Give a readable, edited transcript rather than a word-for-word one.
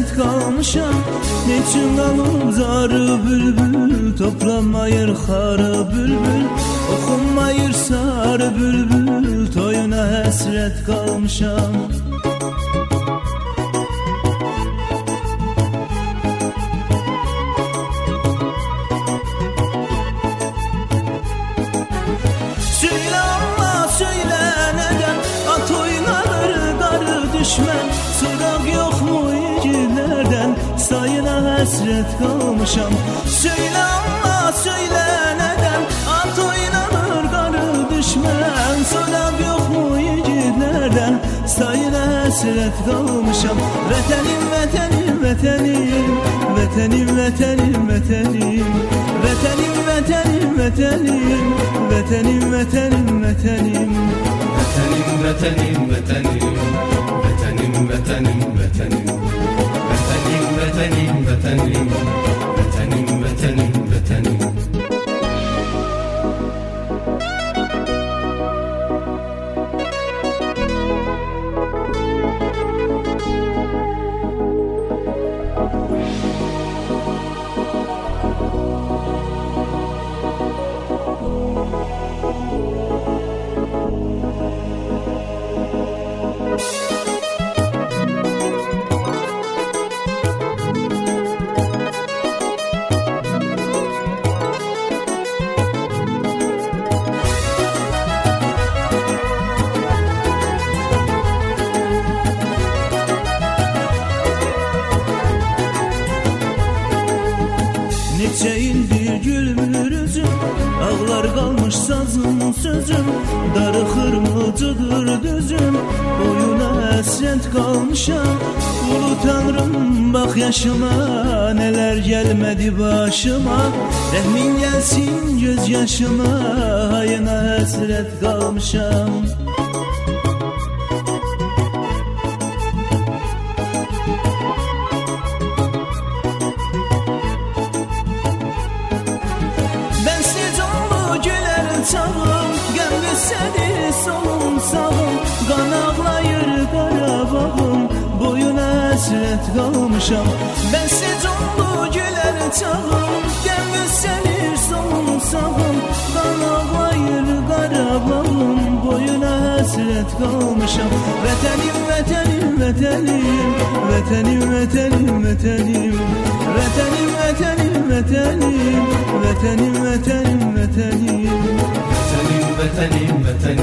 hasret kalmışam. Niçin kalıp zarı bülbül, toplanmayır harı bülbül, okunmayır sarı bülbül, toyuna hasret kalmışam. Söyle Allah söyle neden at oynanır darı düşmen, sırak yok mu incilerden, sayına hasret kalmışam. Söyle Allah söyle neden at oynanır darı düşmen, sırak yok mu incilerden, sayına hasret kalmışam. Vetenim vetenim vetenim, vetenim vetenim vetenim, vetenim vetenim vetenim, vetenim vetenim vetenim, Vetenim vetenim vetenim, vetenim vetenim vetenim, vetenim vetenim vetenim, vetenim vetenim vetenim. Neçe ildir gülmür üzüm, ağlar kalmış sazın sözüm, darıxır mıcıdır düzüm, boyuna hasret kalmışam. Ulu Tanrım bak yaşıma, neler gelmedi başıma, rehmin gelsin gözyaşıma, hayına hasret kalmışam. Çağım, gönlü seni solum sağım, kan ağlayır Qarabağım, boyuna hasret kalmışam. Bensiz oldu güler çağım, gönlü seni solum sağım, kan ağlayır Qarabağım, boyuna hasret kalmışam. Vetenim vetenim vetenim, vetenim vetenim vetenim, vetenim vetenim vetenim, vetenim vetenim vetenim, Vetenim vetenim vetenim.